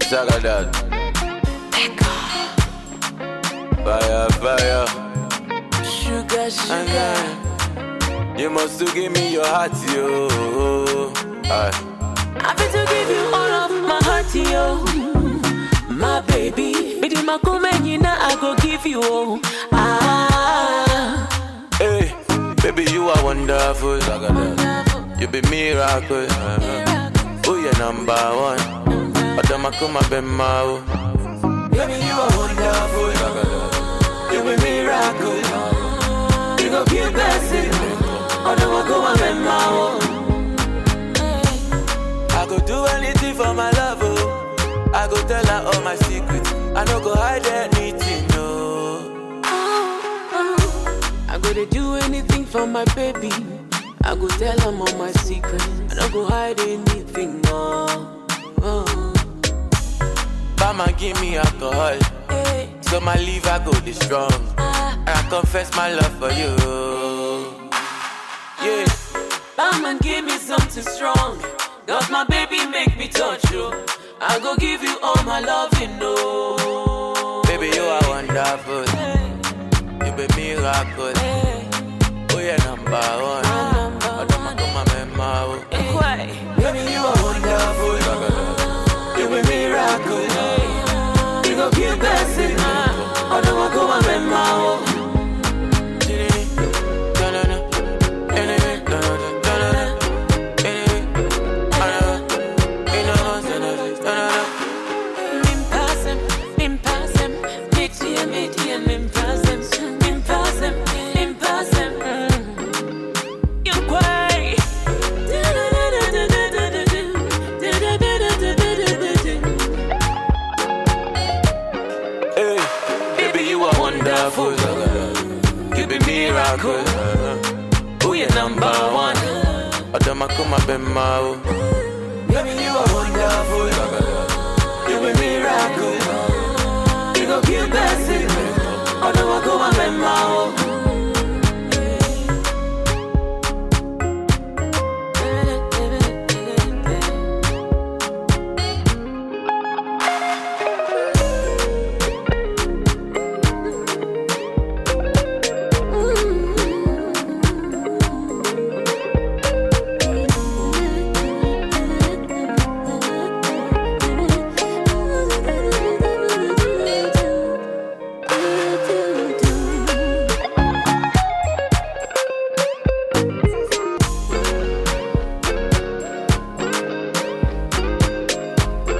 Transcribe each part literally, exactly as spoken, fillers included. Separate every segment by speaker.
Speaker 1: Zagadad. Fire, fire.
Speaker 2: Sugar, sugar.
Speaker 1: You must to give me your heart, yo. Aye.
Speaker 2: I fit to give you all of my heart, yo. My baby, me di makumenyina, I go give you all. Ah.
Speaker 1: Hey, baby, you are wonderful. You be miracle. Oh, you're number one. Adamakuma bemao. Baby, you are wonderful. You be miracle. You go keep blessing. Adamakuma bemao. I go do anything for my love, oh. I go tell her all my secrets. I no go hide anything, no.
Speaker 2: I go to do anything for my baby. I go tell her all my secrets. I no go hide anything, no. Oh.
Speaker 1: Mama give me alcohol,
Speaker 2: Hey.
Speaker 1: so my liver go be strong.
Speaker 2: Ah.
Speaker 1: And I confess my love for you. Yeah.
Speaker 2: Batman give me something strong. Cause my baby make me touch you. I go give you all my love, you know.
Speaker 1: Baby, you are wonderful.
Speaker 2: Hey.
Speaker 1: You be miracle.
Speaker 2: Hey.
Speaker 1: Oh, you're number one. I don't want to remember.
Speaker 2: Hey.
Speaker 1: Baby, you are wonderful. You be miracle. You go keep blessing. I don't want to remember. Wonderful, you be miracle. Who you number one? Adamakuma bemao. Baby, you are wonderful. You be miracle. You go keep blessing. Adamakuma bemao.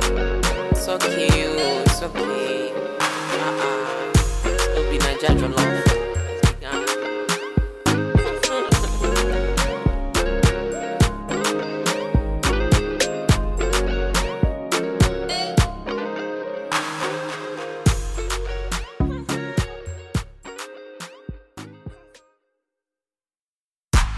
Speaker 2: So cute, so cute. Uh-uh. It'll be Nigeria long.